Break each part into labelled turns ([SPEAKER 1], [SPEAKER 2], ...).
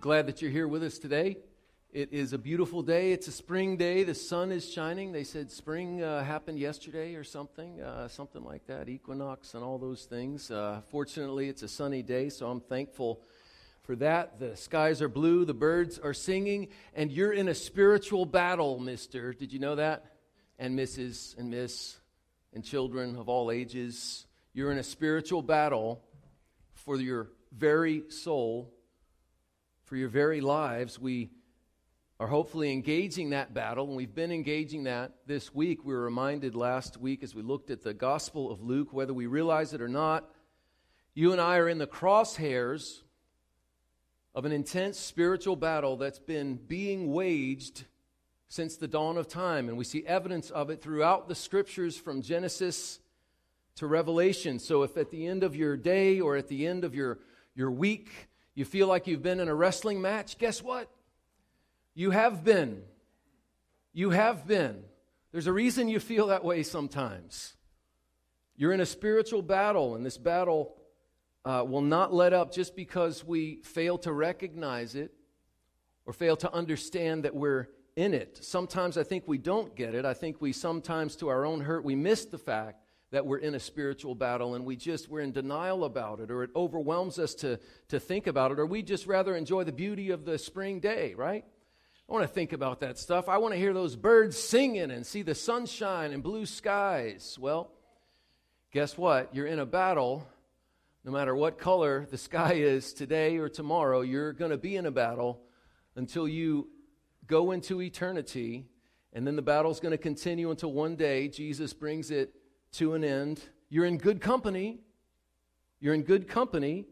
[SPEAKER 1] Glad that you're here with us today. It is a beautiful day. It's a spring day. The sun is shining. They said spring happened yesterday or something like that, equinox and all those things. Fortunately, it's a sunny day, so I'm thankful for that. The skies are blue, the birds are singing, and you're in a spiritual battle, mister. Did you know that? And Mrs. and Miss and children of all ages. You're in a spiritual battle for your very soul, for your very lives. We are hopefully engaging that battle, and we've been engaging that this week. We were reminded last week as we looked at the Gospel of Luke, whether we realize it or not, you and I are in the crosshairs of an intense spiritual battle that's been being waged since the dawn of time, and we see evidence of it throughout the Scriptures from Genesis to Revelation. So if at the end of your day or at the end of your week you feel like you've been in a wrestling match, guess what? You have been. You have been. There's a reason you feel that way sometimes. You're in a spiritual battle, and this battle will not let up just because we fail to recognize it or fail to understand that we're in it. Sometimes I think we don't get it. I think we sometimes, to our own hurt, we miss the fact that we're in a spiritual battle, and we're in denial about it, or it overwhelms us to think about it, or we just rather enjoy the beauty of the spring day, right? I want to think about that stuff. I want to hear those birds singing and see the sunshine and blue skies. Well, guess what? You're in a battle. No matter what color the sky is today or tomorrow, you're going to be in a battle until you go into eternity, and then the battle's going to continue until one day Jesus brings it to an end. You're in good company. You're in good company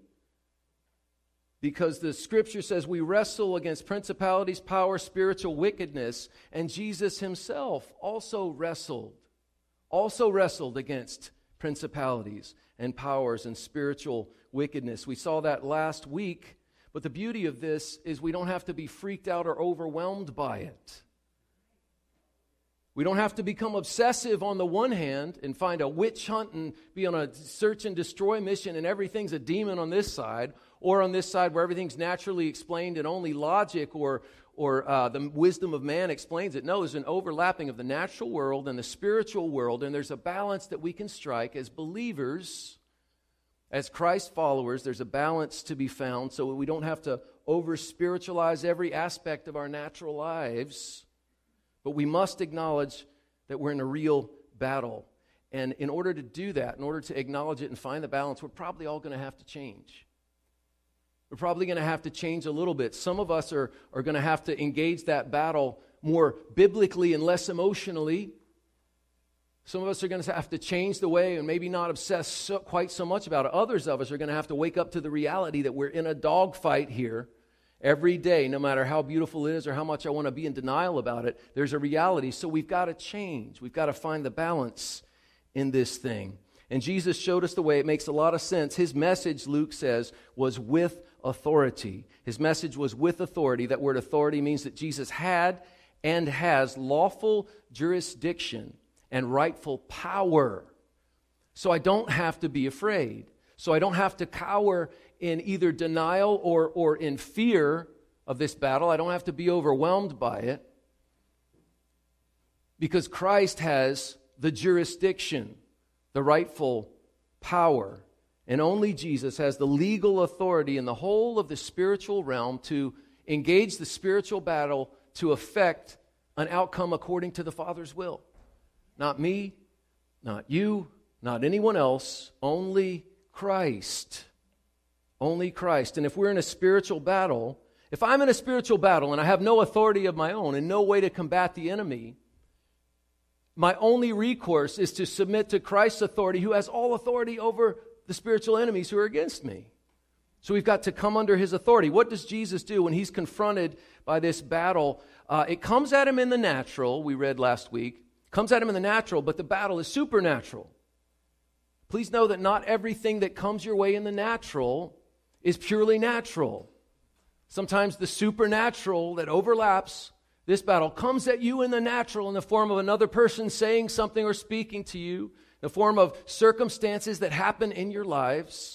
[SPEAKER 1] because the Scripture says we wrestle against principalities, power, spiritual wickedness, and Jesus himself also wrestled against principalities and powers and spiritual wickedness. We saw that last week, but the beauty of this is we don't have to be freaked out or overwhelmed by it. We don't have to become obsessive on the one hand and find a witch hunt and be on a search and destroy mission and everything's a demon on this side, or on this side where everything's naturally explained and only logic or the wisdom of man explains it. No, there's an overlapping of the natural world and the spiritual world, and there's a balance that we can strike as believers, as Christ followers. There's a balance to be found so we don't have to over-spiritualize every aspect of our natural lives. But we must acknowledge that we're in a real battle. And in order to do that, in order to acknowledge it and find the balance, we're probably all going to have to change. We're probably going to have to change a little bit. Some of us are going to have to engage that battle more biblically and less emotionally. Some of us are going to have to change the way and maybe not obsess quite so much about it. Others of us are going to have to wake up to the reality that we're in a dogfight here. Every day, no matter how beautiful it is or how much I want to be in denial about it, there's a reality. So we've got to change. We've got to find the balance in this thing. And Jesus showed us the way. It makes a lot of sense. His message, Luke says, was with authority. His message was with authority. That word authority means that Jesus had and has lawful jurisdiction and rightful power. So I don't have to be afraid. So I don't have to cower in either denial or in fear of this battle. I don't have to be overwhelmed by it because Christ has the jurisdiction, the rightful power, and only Jesus has the legal authority in the whole of the spiritual realm to engage the spiritual battle to affect an outcome according to the Father's will. Not me, not you, not anyone else, only Christ. Only Christ. And if we're in a spiritual battle, if I'm in a spiritual battle and I have no authority of my own and no way to combat the enemy, my only recourse is to submit to Christ's authority, who has all authority over the spiritual enemies who are against me. So we've got to come under his authority. What does Jesus do when he's confronted by this battle? It comes at him in the natural, we read last week. Comes at him in the natural, but the battle is supernatural. Please know that not everything that comes your way in the natural is purely natural. Sometimes the supernatural that overlaps this battle comes at you in the natural in the form of another person saying something or speaking to you, in the form of circumstances that happen in your lives.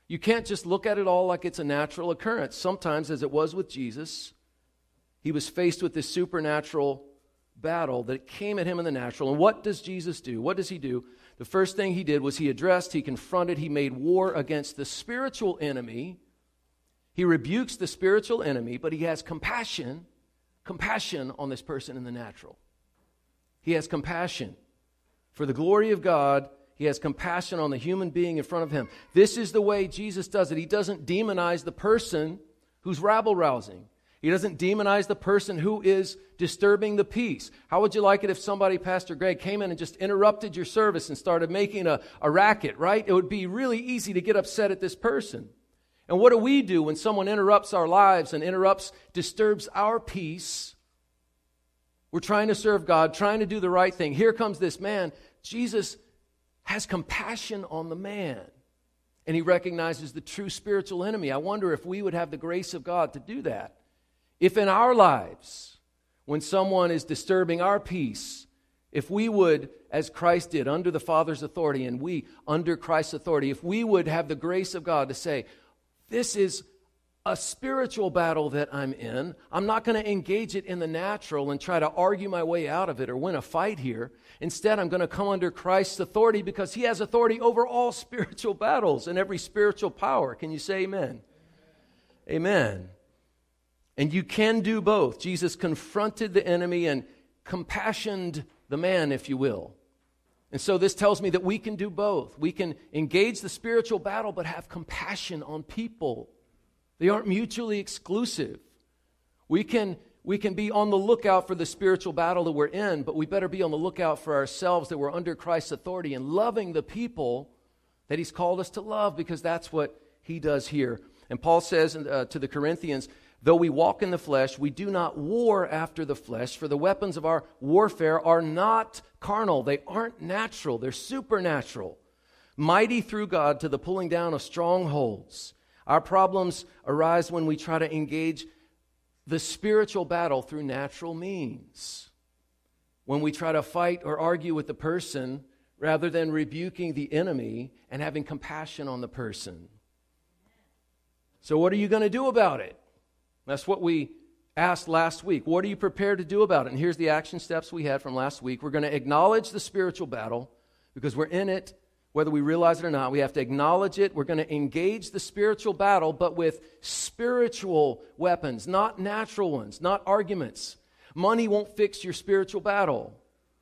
[SPEAKER 1] You can't just look at it all like it's a natural occurrence. Sometimes, as it was with Jesus, he was faced with this supernatural battle that came at him in the natural. And what does Jesus do? What does he do? The first thing he did was he addressed, he confronted, he made war against the spiritual enemy. He rebukes the spiritual enemy, but he has compassion on this person in the natural. He has compassion. For the glory of God, he has compassion on the human being in front of him. This is the way Jesus does it. He doesn't demonize the person who's rabble-rousing. He doesn't demonize the person who is disturbing the peace. How would you like it if somebody, Pastor Greg, came in and just interrupted your service and started making a racket, right? It would be really easy to get upset at this person. And what do we do when someone interrupts our lives and disturbs our peace? We're trying to serve God, trying to do the right thing. Here comes this man. Jesus has compassion on the man, and he recognizes the true spiritual enemy. I wonder if we would have the grace of God to do that. If in our lives, when someone is disturbing our peace, if we would, as Christ did, under the Father's authority, and we under Christ's authority, if we would have the grace of God to say, this is a spiritual battle that I'm in. I'm not going to engage it in the natural and try to argue my way out of it or win a fight here. Instead, I'm going to come under Christ's authority because he has authority over all spiritual battles and every spiritual power. Can you say amen? Amen. And you can do both. Jesus confronted the enemy and compassioned the man, if you will. And so this tells me that we can do both. We can engage the spiritual battle but have compassion on people. They aren't mutually exclusive. We can be on the lookout for the spiritual battle that we're in, but we better be on the lookout for ourselves that we're under Christ's authority and loving the people that he's called us to love, because that's what he does here. And Paul says to the Corinthians, though we walk in the flesh, we do not war after the flesh, for the weapons of our warfare are not carnal. They aren't natural. They're supernatural. Mighty through God to the pulling down of strongholds. Our problems arise when we try to engage the spiritual battle through natural means. When we try to fight or argue with the person rather than rebuking the enemy and having compassion on the person. So what are you going to do about it? That's what we asked last week. What are you prepared to do about it? And here's the action steps we had from last week. We're going to acknowledge the spiritual battle because we're in it. Whether we realize it or not, we have to acknowledge it. We're going to engage the spiritual battle, but with spiritual weapons, not natural ones, not arguments. Money won't fix your spiritual battle.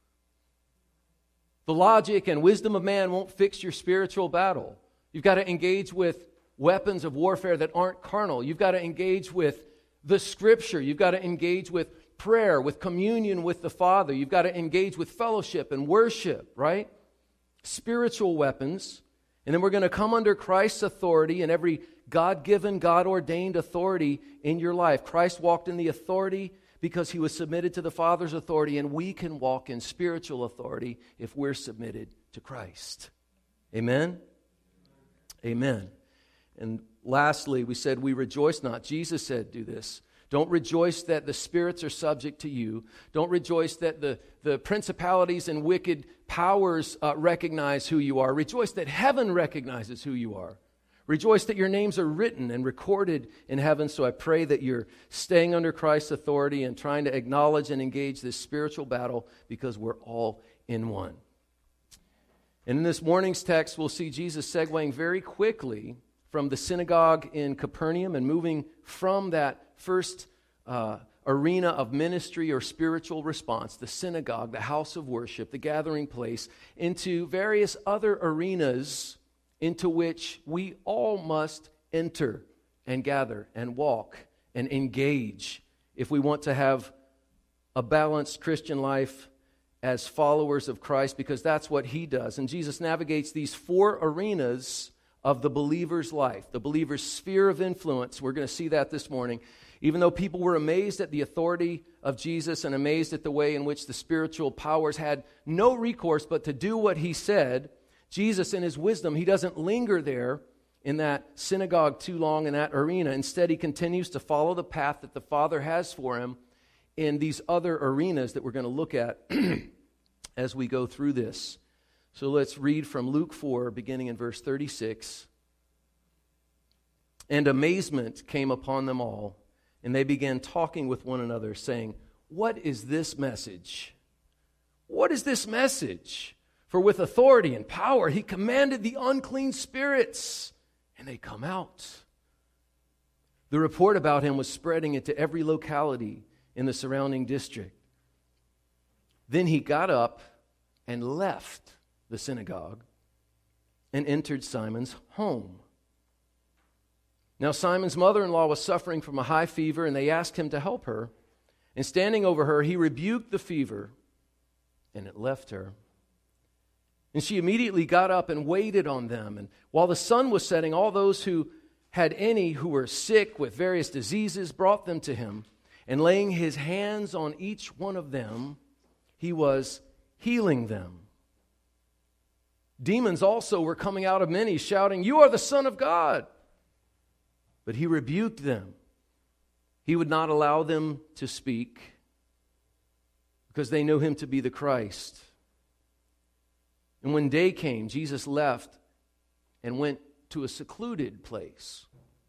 [SPEAKER 1] The logic and wisdom of man won't fix your spiritual battle. You've got to engage with weapons of warfare that aren't carnal. You've got to engage with the Scripture. You've got to engage with prayer, with communion with the Father. You've got to engage with fellowship and worship, right? Spiritual weapons. And then we're going to come under Christ's authority and every God-given, God-ordained authority in your life. Christ walked in the authority because he was submitted to the Father's authority, and we can walk in spiritual authority if we're submitted to Christ. Amen? Amen. And lastly, we said, we rejoice not. Jesus said, do this. Don't rejoice that the spirits are subject to you. Don't rejoice that the principalities and wicked powers recognize who you are. Rejoice that heaven recognizes who you are. Rejoice that your names are written and recorded in heaven. So I pray that you're staying under Christ's authority and trying to acknowledge and engage this spiritual battle, because we're all in one. And in this morning's text, we'll see Jesus segueing very quickly from the synagogue in Capernaum and moving from that first arena of ministry or spiritual response, the synagogue, the house of worship, the gathering place, into various other arenas into which we all must enter and gather and walk and engage if we want to have a balanced Christian life as followers of Christ, because that's what he does. And Jesus navigates these four arenas of the believer's life, the believer's sphere of influence. We're going to see that this morning. Even though people were amazed at the authority of Jesus and amazed at the way in which the spiritual powers had no recourse but to do what he said, Jesus, in his wisdom, he doesn't linger there in that synagogue too long, in that arena. Instead, he continues to follow the path that the Father has for him in these other arenas that we're going to look at as we go through this. So let's read from Luke 4, beginning in verse 36. And amazement came upon them all, and they began talking with one another, saying, "What is this message? What is this message? For with authority and power he commanded the unclean spirits, and they come out." The report about him was spreading into every locality in the surrounding district. Then he got up and left the synagogue and entered Simon's home. Now Simon's mother-in-law was suffering from a high fever, and they asked him to help her. And standing over her, he rebuked the fever, and it left her. And she immediately got up and waited on them. And while the sun was setting, all those who had any who were sick with various diseases brought them to him. And laying his hands on each one of them, he was healing them. Demons also were coming out of many, shouting, "You are the Son of God." But he rebuked them. He would not allow them to speak because they knew him to be the Christ. And when day came, Jesus left and went to a secluded place.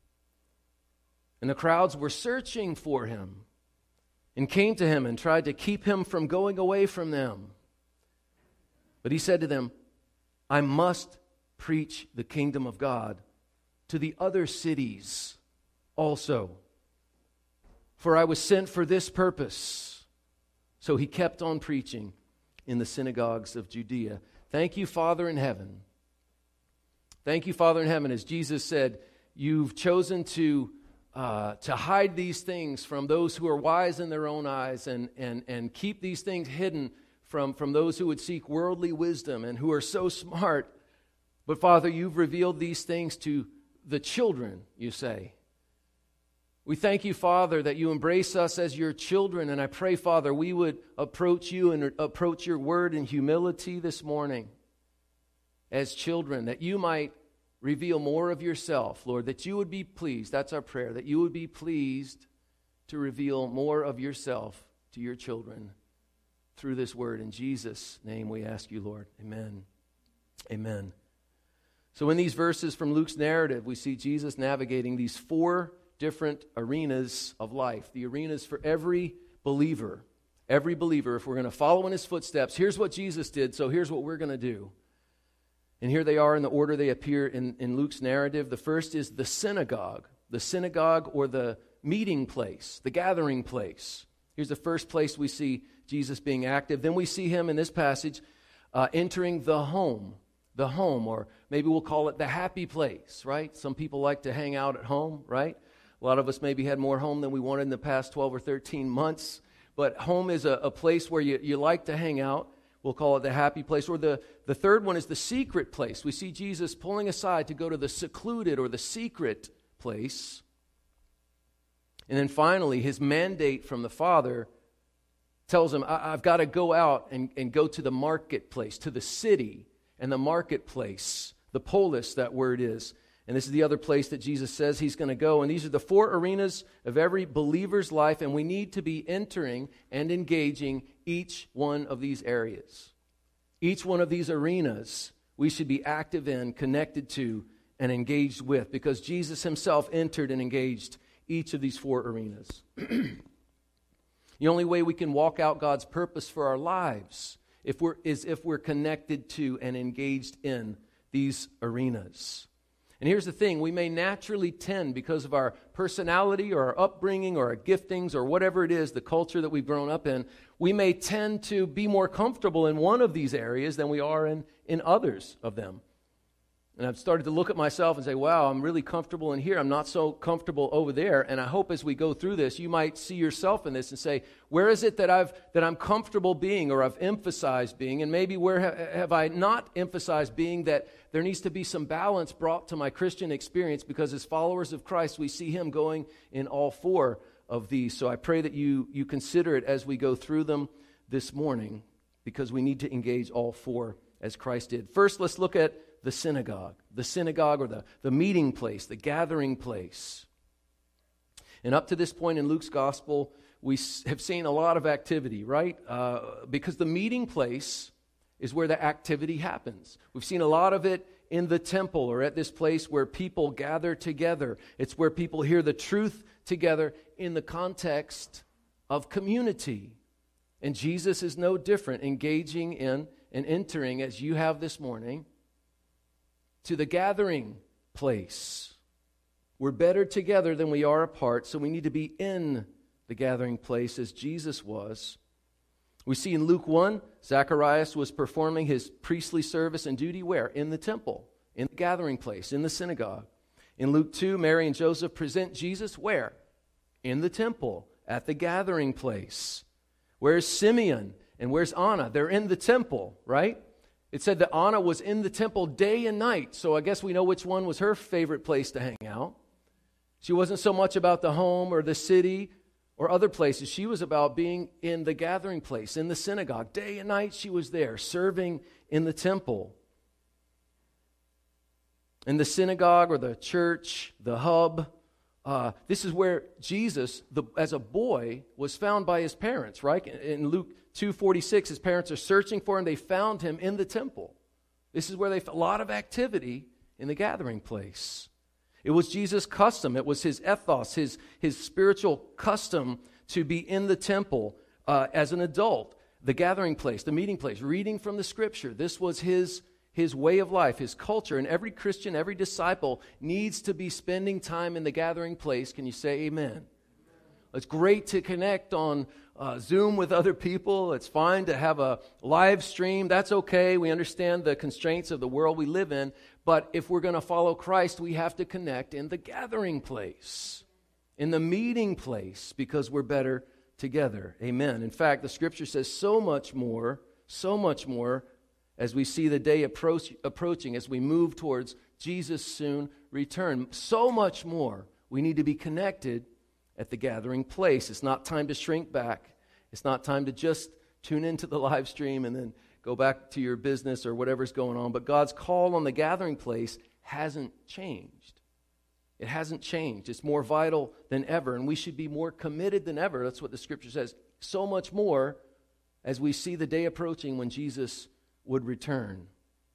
[SPEAKER 1] And the crowds were searching for him and came to him and tried to keep him from going away from them. But he said to them, "I must preach the kingdom of God to the other cities also, for I was sent for this purpose." So he kept on preaching in the synagogues of Judea. Thank you, Father in heaven. Thank you, Father in heaven. As Jesus said, you've chosen to hide these things from those who are wise in their own eyes and keep these things hidden from those who would seek worldly wisdom and who are so smart. But Father, you've revealed these things to the children, you say. We thank you, Father, that you embrace us as your children. And I pray, Father, we would approach you and approach your word in humility this morning as children, that you might reveal more of yourself, Lord, that you would be pleased. That's our prayer, that you would be pleased to reveal more of yourself to your children through this word. In Jesus' name we ask you, Lord. Amen. Amen. So in these verses from Luke's narrative, we see Jesus navigating these four different arenas of life. The arenas for every believer. Every believer, if we're going to follow in his footsteps, here's what Jesus did, so here's what we're going to do. And here they are in the order they appear in Luke's narrative. The first is the synagogue or the meeting place, the gathering place. Here's the first place we see Jesus being active. Then we see him in this passage entering the home, or maybe we'll call it the happy place, right? Some people like to hang out at home, right? A lot of us maybe had more home than we wanted in the past 12 or 13 months, but home is a place where you like to hang out. We'll call it the happy place. Or the third one is the secret place. We see Jesus pulling aside to go to the secluded or the secret place. And then finally, his mandate from the Father tells him, I've got to go out and go to the marketplace, to the city and the marketplace, the polis, that word is. And this is the other place that Jesus says he's going to go. And these are the four arenas of every believer's life, and we need to be entering and engaging each one of these areas. Each one of these arenas we should be active in, connected to, and engaged with, because Jesus himself entered and engaged each of these four arenas. The only way we can walk out God's purpose for our lives is if we're connected to and engaged in these arenas. And here's the thing, we may naturally tend, because of our personality or our upbringing or our giftings or whatever it is, the culture that we've grown up in, we may tend to be more comfortable in one of these areas than we are in others of them. And I've started to look at myself and say, wow, I'm really comfortable in here. I'm not so comfortable over there. And I hope as we go through this, you might see yourself in this and say, where is it that I'm comfortable being, or I've emphasized being? And maybe where have I not emphasized being, that there needs to be some balance brought to my Christian experience, because as followers of Christ, we see him going in all four of these. So I pray that you consider it as we go through them this morning, because we need to engage all four as Christ did. First, let's look at the synagogue or the meeting place, the gathering place. And up to this point in Luke's gospel, we have seen a lot of activity, right? Because the meeting place is where the activity happens. We've seen a lot of it in the temple or at this place where people gather together. It's where people hear the truth together in the context of community. And Jesus is no different, engaging in and entering, as you have this morning, to the gathering place. We're better together than we are apart, so we need to be in the gathering place as Jesus was. We see in Luke 1, Zacharias was performing his priestly service and duty where? In the temple, in the gathering place, in the synagogue. In Luke 2, Mary and Joseph present Jesus where? In the temple, at the gathering place. Where's Simeon and where's Anna? They're in the temple, right? It said that Anna was in the temple day and night, so I guess we know which one was her favorite place to hang out. She wasn't so much about the home or the city or other places. She was about being in the gathering place, in the synagogue. Day and night she was there, serving in the temple. In the synagogue or the church, the hub, this is where Jesus, as a boy, was found by his parents, right? In Luke 2:46, his parents are searching for him. They found him in the temple. This is where they found a lot of activity in the gathering place. It was Jesus' custom. It was his ethos, his spiritual custom to be in the temple as an adult, the gathering place, the meeting place, reading from the Scripture. This was his way of life, his culture. And every Christian, every disciple needs to be spending time in the gathering place. Can you say amen? It's great to connect on Zoom with other people. It's fine to have a live stream. That's okay. We understand the constraints of the world we live in. But if we're going to follow Christ, we have to connect in the gathering place, in the meeting place, because we're better together. Amen. In fact, the Scripture says so much more, as we see the day approaching, as we move towards Jesus' soon return. So much more. We need to be connected at the gathering place. It's not time to shrink back. It's not time to just tune into the live stream and then go back to your business or whatever's going on. But God's call on the gathering place hasn't changed. It hasn't changed. It's more vital than ever, and we should be more committed than ever. That's what the Scripture says. So much more as we see the day approaching when Jesus would return.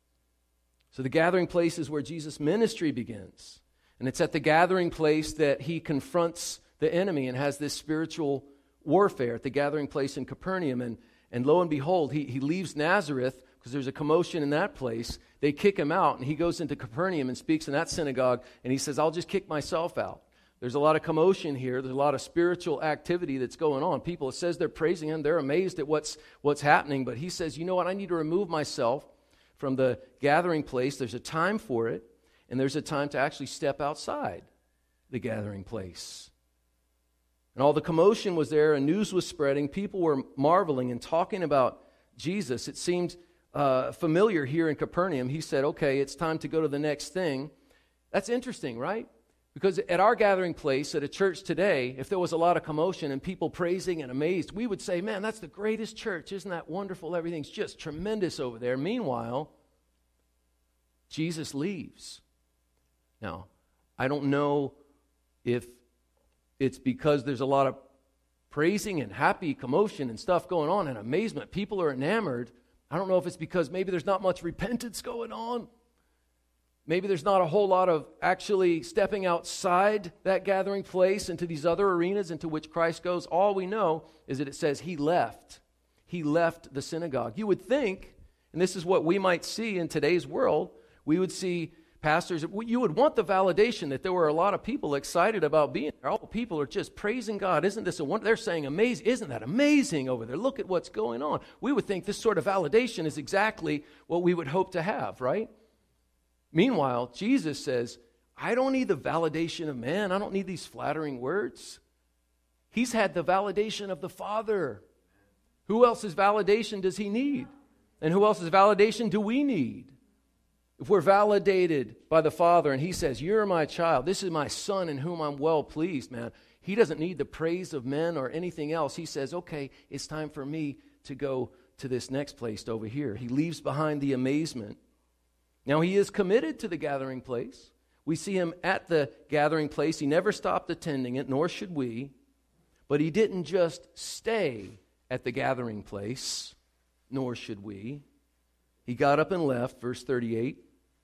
[SPEAKER 1] So the gathering place is where Jesus' ministry begins. And it's at the gathering place that he confronts the enemy and has this spiritual warfare at the gathering place in Capernaum. And lo and behold, he leaves Nazareth because there's a commotion in that place. They kick him out, and he goes into Capernaum and speaks in that synagogue, and he says, I'll just kick myself out. There's a lot of commotion here. There's a lot of spiritual activity that's going on. People, it says they're praising him. They're amazed at what's happening. But he says, you know what? I need to remove myself from the gathering place. There's a time for it, and there's a time to actually step outside the gathering place. And all the commotion was there, and news was spreading. People were marveling and talking about Jesus. It seemed familiar here in Capernaum. He said, okay, it's time to go to the next thing. That's interesting, right? Because at our gathering place, at a church today, if there was a lot of commotion and people praising and amazed, we would say, man, that's the greatest church. Isn't that wonderful? Everything's just tremendous over there. Meanwhile, Jesus leaves. Now, I don't know if it's because there's a lot of praising and happy commotion and stuff going on and amazement. People are enamored. I don't know if it's because maybe there's not much repentance going on. Maybe there's not a whole lot of actually stepping outside that gathering place into these other arenas into which Christ goes. All we know is that it says he left. He left the synagogue. You would think, and this is what we might see in today's world, we would see pastors, you would want the validation that there were a lot of people excited about being there. All people are just praising God. Isn't this a wonder? They're saying, amazing. Isn't that amazing over there? Look at what's going on. We would think this sort of validation is exactly what we would hope to have, right? Meanwhile, Jesus says, I don't need the validation of man. I don't need these flattering words. He's had the validation of the Father. Who else's validation does he need? And who else's validation do we need? If we're validated by the Father and he says, you're my child, this is my son in whom I'm well pleased, man. He doesn't need the praise of men or anything else. He says, okay, it's time for me to go to this next place over here. He leaves behind the amazement. Now, he is committed to the gathering place. We see him at the gathering place. He never stopped attending it, nor should we. But he didn't just stay at the gathering place, nor should we. He got up and left, verse 38.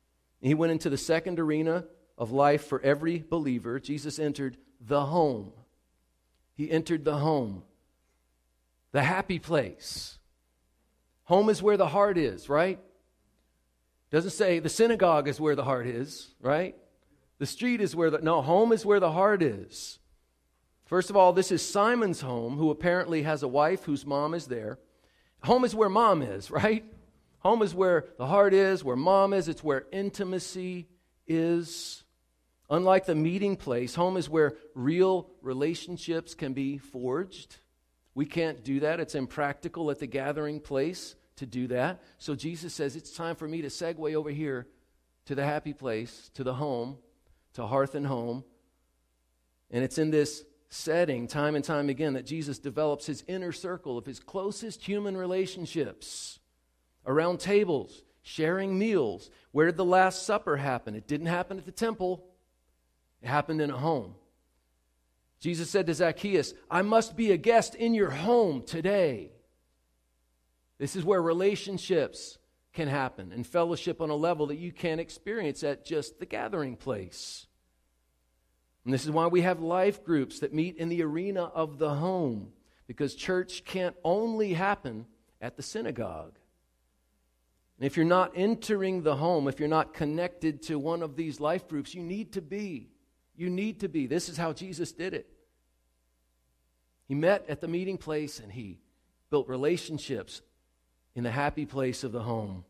[SPEAKER 1] He went into the second arena of life for every believer. Jesus entered the home. He entered the home, the happy place. Home is where the heart is, right? Doesn't say the synagogue is where the heart is, right? The street is where no, home is where the heart is. First of all, this is Simon's home, who apparently has a wife whose mom is there. Home is where mom is, right? Home is where the heart is, where mom is. It's where intimacy is. Unlike the meeting place, home is where real relationships can be forged. We can't do that. It's impractical at the gathering place to do that. So Jesus says, it's time for me to segue over here to the happy place, to the home, to hearth and home. And it's in this setting, time and time again, that Jesus develops his inner circle of his closest human relationships. Around tables, sharing meals. Where did the Last Supper happen? It didn't happen at the temple. It happened in a home. Jesus said to Zacchaeus, I must be a guest in your home today. This is where relationships can happen and fellowship on a level that you can't experience at just the gathering place. And this is why we have life groups that meet in the arena of the home, because church can't only happen at the synagogue. And if you're not entering the home, if you're not connected to one of these life groups, you need to be. You need to be. This is how Jesus did it. He met at the meeting place and he built relationships in the happy place of the home.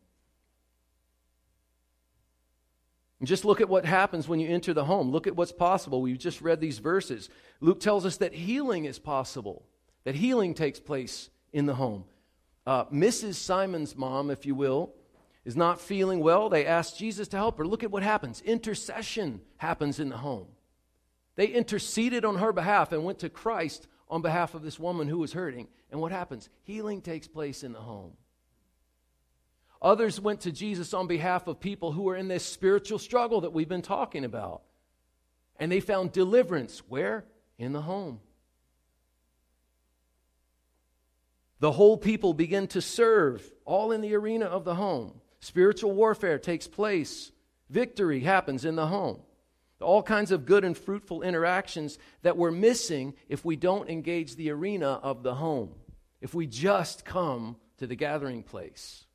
[SPEAKER 1] And just look at what happens when you enter the home. Look at what's possible. We've just read these verses. Luke tells us that healing is possible, that healing takes place in the home. Mrs. Simon's mom, if you will, is not feeling well. They ask Jesus to help her. Look at what happens. Intercession happens in the home. They interceded on her behalf and went to Christ on behalf of this woman who was hurting. And what happens? Healing takes place in the home. Others went to Jesus on behalf of people who were in this spiritual struggle that we've been talking about. And they found deliverance. Where? In the home. The whole people begin to serve, all in the arena of the home. Spiritual warfare takes place. Victory happens in the home. All kinds of good and fruitful interactions that we're missing if we don't engage the arena of the home, if we just come to the gathering place.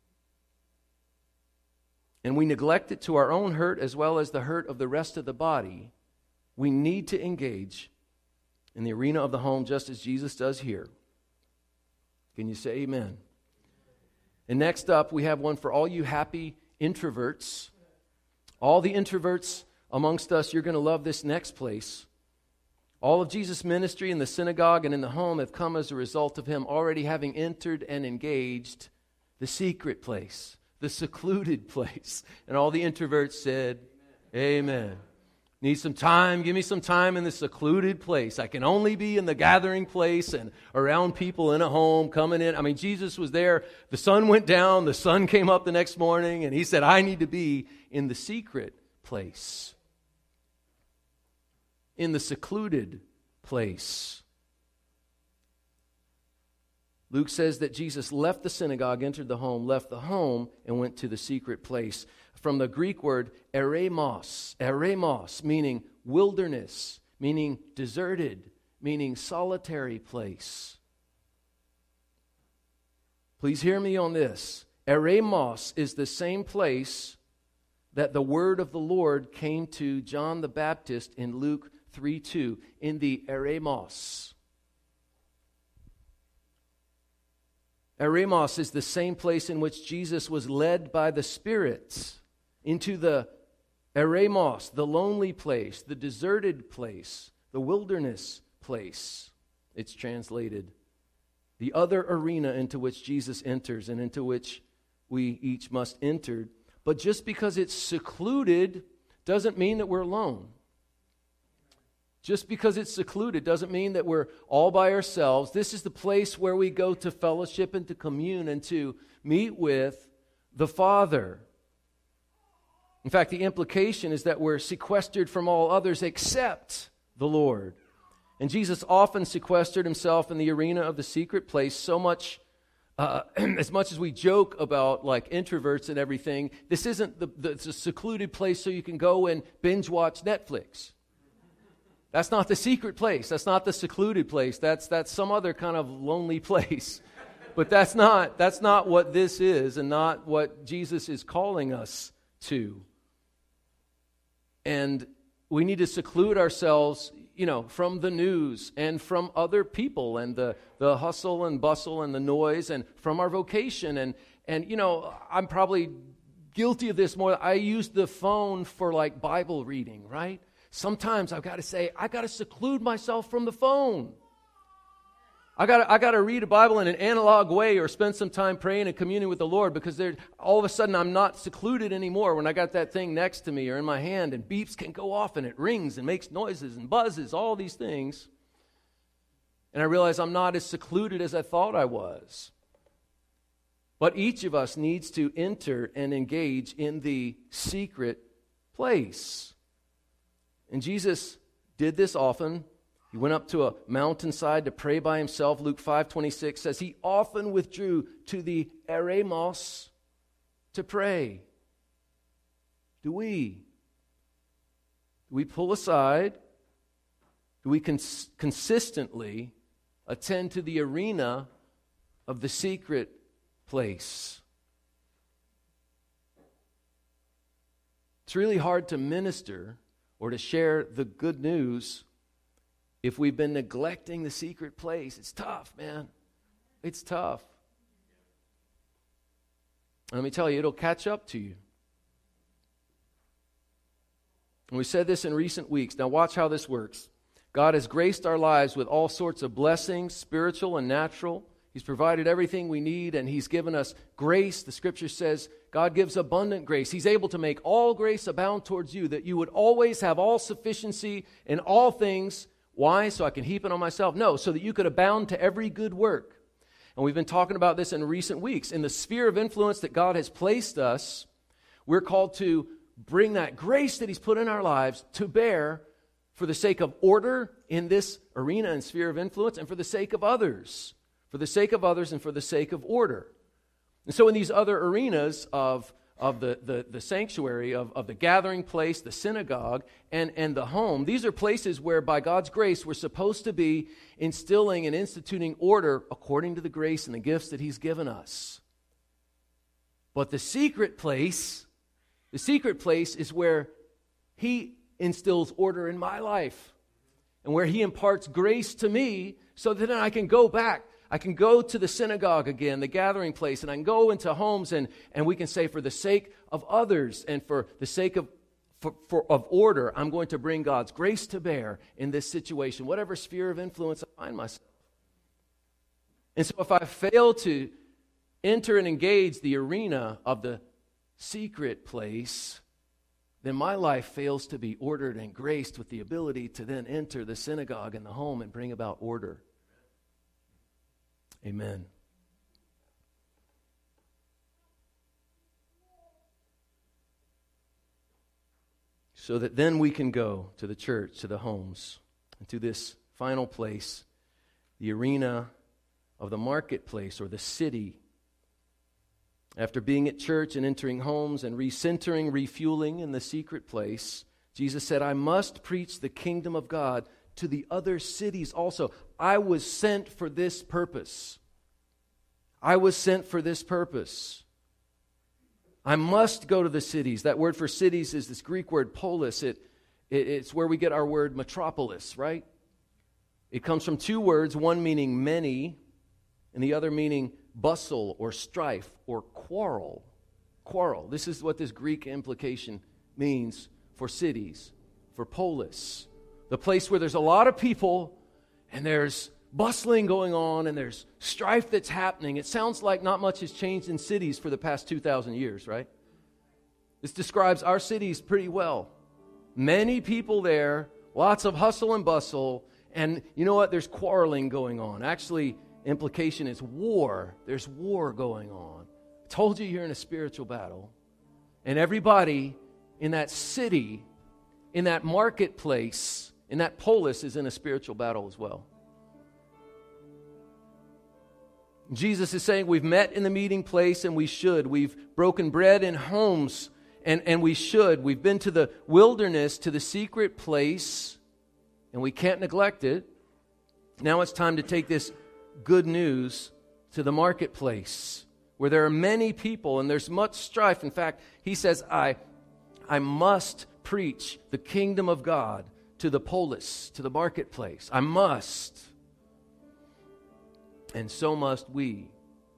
[SPEAKER 1] And we neglect it to our own hurt as well as the hurt of the rest of the body. We need to engage in the arena of the home just as Jesus does here. Can you say amen? And next up, we have one for all you happy introverts. All the introverts amongst us, you're going to love this next place. All of Jesus' ministry in the synagogue and in the home have come as a result of him already having entered and engaged the secret place, the secluded place. And all the introverts said, amen. Need some time? Give me some time in the secluded place. I can only be in the gathering place and around people in a home coming in. I mean, Jesus was there. The sun went down. The sun came up the next morning. And he said, I need to be in the secret place. In the secluded place. Luke says that Jesus left the synagogue, entered the home, left the home, and went to the secret place. From the Greek word eremos, meaning wilderness, meaning deserted, meaning solitary place. Please hear me on this. Eremos is the same place that the word of the Lord came to John the Baptist in Luke 3:2, in the eremos. Eremos is the same place in which Jesus was led by the Spirit into the eremos, the lonely place, the deserted place, the wilderness place. It's translated. The other arena into which Jesus enters and into which we each must enter. But just because it's secluded doesn't mean that we're alone. Just because it's secluded doesn't mean that we're all by ourselves. This is the place where we go to fellowship and to commune and to meet with the Father. In fact, the implication is that we're sequestered from all others except the Lord. And Jesus often sequestered himself in the arena of the secret place, so much as much as we joke about like introverts and everything, this isn't it's a secluded place so you can go and binge watch Netflix. That's not the secret place. That's not the secluded place. That's some other kind of lonely place. But that's not what this is, and not what Jesus is calling us to. And we need to seclude ourselves, from the news and from other people and the hustle and bustle and the noise and from our vocation. And I'm probably guilty of this more. I use the phone for like Bible reading, right? Sometimes I've got to say, I got to seclude myself from the phone. I got to read a Bible in an analog way or spend some time praying and communing with the Lord, because all of a sudden I'm not secluded anymore when I got that thing next to me or in my hand, and beeps can go off and it rings and makes noises and buzzes, all these things. And I realize I'm not as secluded as I thought I was. But each of us needs to enter and engage in the secret place. And Jesus did this often. He went up to a mountainside to pray by himself. Luke 5:26 says he often withdrew to the eremos to pray. Do we pull aside? Do we consistently attend to the arena of the secret place? It's really hard to minister or to share the good news if we've been neglecting the secret place. It's tough, man. It's tough. And let me tell you, it'll catch up to you. And we said this in recent weeks. Now watch how this works. God has graced our lives with all sorts of blessings, spiritual and natural. He's provided everything we need, and He's given us grace. The Scripture says God gives abundant grace. He's able to make all grace abound towards you, that you would always have all sufficiency in all things. Why? So I can heap it on myself? No, so that you could abound to every good work. And we've been talking about this in recent weeks. In the sphere of influence that God has placed us, we're called to bring that grace that He's put in our lives to bear for the sake of order in this arena and sphere of influence, and for the sake of others. For the sake of others and for the sake of order. And so in these other arenas of the sanctuary, of the gathering place, the synagogue, and the home, these are places where by God's grace we're supposed to be instilling and instituting order according to the grace and the gifts that He's given us. But the secret place is where He instills order in my life, and where He imparts grace to me so that then I can go back. I can go to the synagogue again, the gathering place, and I can go into homes, and we can say, for the sake of others and for the sake of order, I'm going to bring God's grace to bear in this situation, whatever sphere of influence I find myself. And so if I fail to enter and engage the arena of the secret place, then my life fails to be ordered and graced with the ability to then enter the synagogue and the home and bring about order. Amen. So that then we can go to the church, to the homes, and to this final place, the arena of the marketplace or the city. After being at church and entering homes and recentering, refueling in the secret place, Jesus said, I must preach the kingdom of God to the other cities also. I was sent for this purpose. I was sent for this purpose. I must go to the cities. That word for cities is this Greek word polis. It's where we get our word metropolis, right? It comes from two words, one meaning many, and the other meaning bustle or strife or quarrel. Quarrel. This is what this Greek implication means for cities, for polis. The place where there's a lot of people and there's bustling going on and there's strife that's happening. It sounds like not much has changed in cities for the past 2,000 years, right? This describes our cities pretty well. Many people there, lots of hustle and bustle, and you know what? There's quarreling going on. Actually, implication is war. There's war going on. I told you you're in a spiritual battle. And everybody in that city, in that marketplace, in that polis is in a spiritual battle as well. Jesus is saying we've met in the meeting place and we should. We've broken bread in homes and we should. We've been to the wilderness, to the secret place, and we can't neglect it. Now it's time to take this good news to the marketplace where there are many people and there's much strife. In fact, he says, I must preach the kingdom of God to the polis, to the marketplace. I must. And so must we.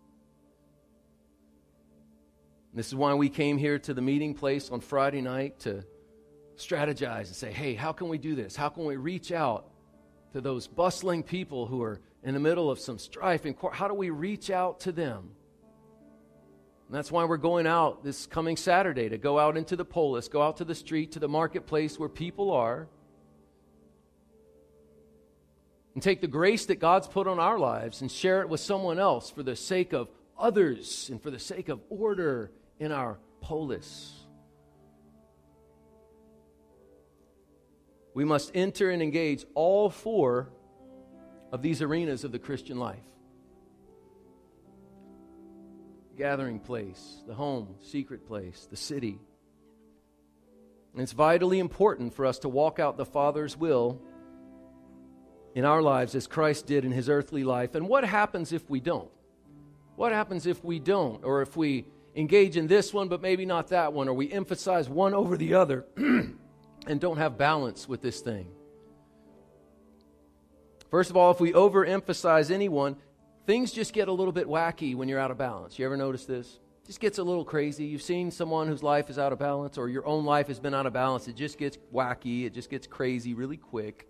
[SPEAKER 1] This is why we came here to the meeting place on Friday night to strategize and say, hey, how can we do this? How can we reach out to those bustling people who are in the middle of some strife? And how do we reach out to them? And that's why we're going out this coming Saturday, to go out into the polis, go out to the street, to the marketplace where people are, and take the grace that God's put on our lives and share it with someone else for the sake of others and for the sake of order in our polis. We must enter and engage all four of these arenas of the Christian life. Gathering place, the home, secret place, the city. And it's vitally important for us to walk out the Father's will in our lives as Christ did in his earthly life. And what happens if we don't? What happens if we don't? Or if we engage in this one but maybe not that one, or we emphasize one over the other and don't have balance with this thing? First of all, if we overemphasize anyone, things just get a little bit wacky when you're out of balance. You ever notice this? It just gets a little crazy. You've seen someone whose life is out of balance, or your own life has been out of balance. It just gets wacky. It just gets crazy really quick.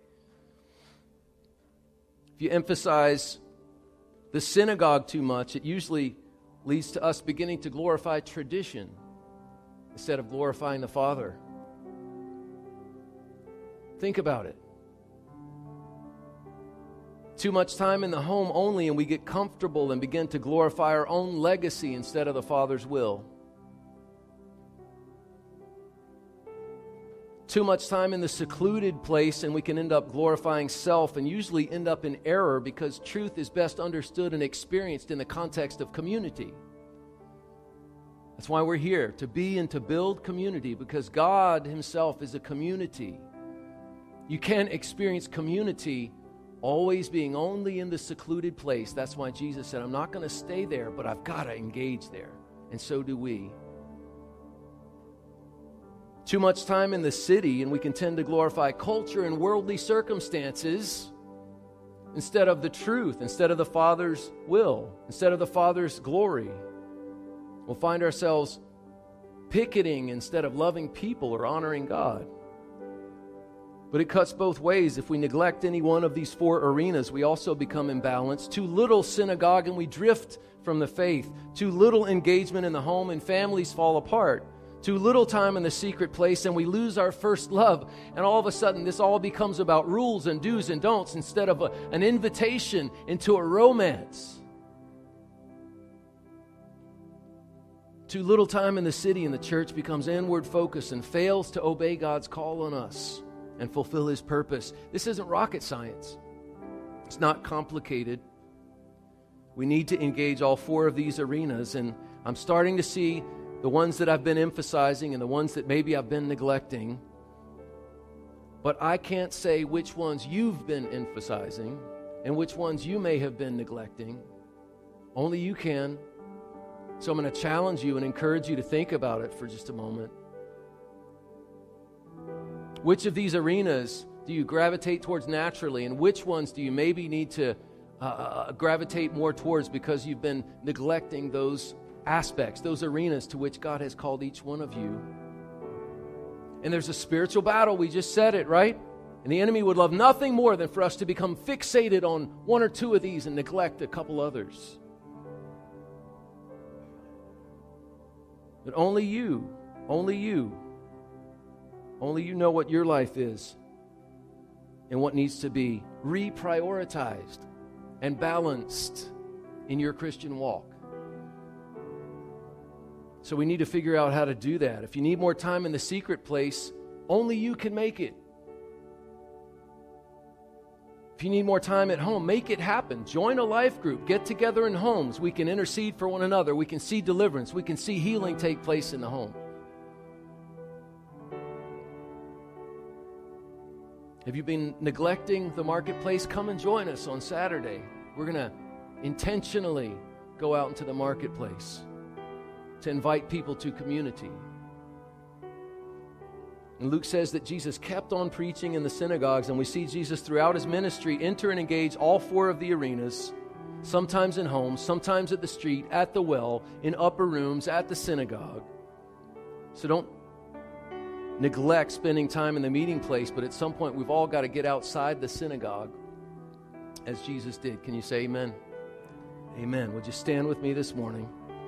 [SPEAKER 1] If you emphasize the synagogue too much, it usually leads to us beginning to glorify tradition instead of glorifying the Father. Think about it. Too much time in the home only, and we get comfortable and begin to glorify our own legacy instead of the Father's will. Too much time in the secluded place, and we can end up glorifying self and usually end up in error because truth is best understood and experienced in the context of community. That's why we're here, to be and to build community, because God himself is a community. You can't experience community always being only in the secluded place. That's why Jesus said, I'm not going to stay there, but I've got to engage there. And so do we. Too much time in the city, and we can tend to glorify culture and worldly circumstances instead of the truth, instead of the Father's will, instead of the Father's glory. We'll find ourselves picketing instead of loving people or honoring God. But it cuts both ways. If we neglect any one of these four arenas, we also become imbalanced. Too little synagogue and we drift from the faith. Too little engagement in the home and families fall apart. Too little time in the secret place and we lose our first love. And all of a sudden this all becomes about rules and do's and don'ts instead of an invitation into a romance. Too little time in the city and the church becomes inward focused and fails to obey God's call on us and fulfill his purpose. This isn't rocket science. It's not complicated. We need to engage all four of these arenas, and I'm starting to see the ones that I've been emphasizing and the ones that maybe I've been neglecting. But I can't say which ones you've been emphasizing and which ones you may have been neglecting. Only you can. So I'm going to challenge you and encourage you to think about it for just a moment. Which of these arenas do you gravitate towards naturally, and which ones do you maybe need to gravitate more towards because you've been neglecting those aspects, those arenas to which God has called each one of you? And there's a spiritual battle. We just said it, right? And the enemy would love nothing more than for us to become fixated on one or two of these and neglect a couple others. But only you know what your life is and what needs to be reprioritized and balanced in your Christian walk. So we need to figure out how to do that. If you need more time in the secret place, only you can make it. If you need more time at home, make it happen. Join a life group. Get together in homes. We can intercede for one another. We can see deliverance. We can see healing take place in the home. Have you been neglecting the marketplace? Come and join us on Saturday. We're going to intentionally go out into the marketplace to invite people to community. And Luke says that Jesus kept on preaching in the synagogues, and we see Jesus throughout his ministry enter and engage all 4 of the arenas, sometimes in homes, sometimes at the street, at the well, in upper rooms, at the synagogue. So don't neglect spending time in the meeting place, but at some point we've all got to get outside the synagogue as Jesus did. Can you say amen? Amen. Would you stand with me this morning?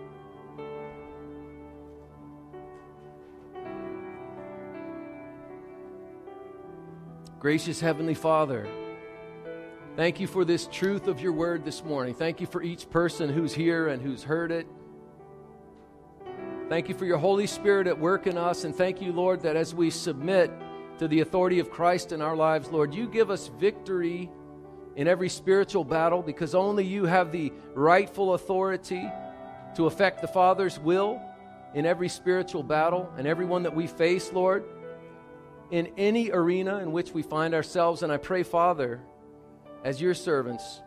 [SPEAKER 1] Gracious Heavenly Father, thank you for this truth of your word this morning. Thank you for each person who's here and who's heard it. Thank you for your Holy Spirit at work in us, and thank you, Lord, that as we submit to the authority of Christ in our lives, Lord, you give us victory in every spiritual battle, because only you have the rightful authority to affect the Father's will in every spiritual battle and every one that we face, Lord, in any arena in which we find ourselves. And I pray, Father, as your servants,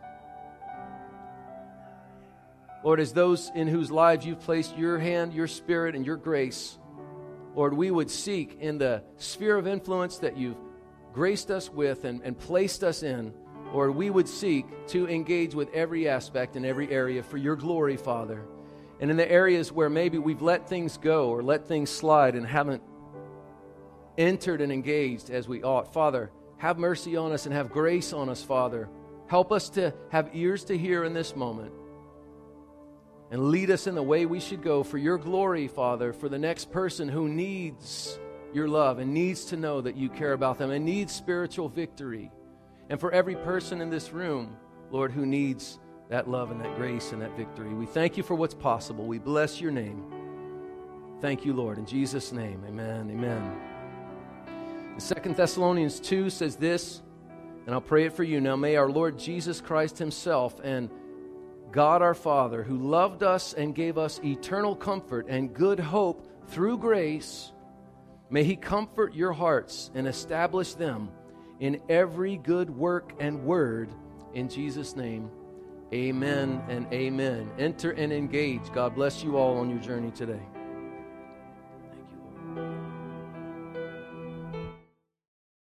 [SPEAKER 1] Lord, as those in whose lives you've placed your hand, your Spirit, and your grace, Lord, we would seek in the sphere of influence that you've graced us with and placed us in, Lord, we would seek to engage with every aspect and every area for your glory, Father. And in the areas where maybe we've let things go or let things slide and haven't entered and engaged as we ought, Father, have mercy on us and have grace on us, Father. Help us to have ears to hear in this moment and lead us in the way we should go for your glory, Father, for the next person who needs your love and needs to know that you care about them and needs spiritual victory. And for every person in this room, Lord, who needs that love and that grace and that victory. We thank you for what's possible. We bless your name. Thank you, Lord. In Jesus' name, amen, amen. 2 Thessalonians 2 says this, and I'll pray it for you now. May our Lord Jesus Christ himself and God our Father, who loved us and gave us eternal comfort and good hope through grace, may he comfort your hearts and establish them in every good work and word. In Jesus' name, amen and amen. Enter and engage. God bless you all on your journey today.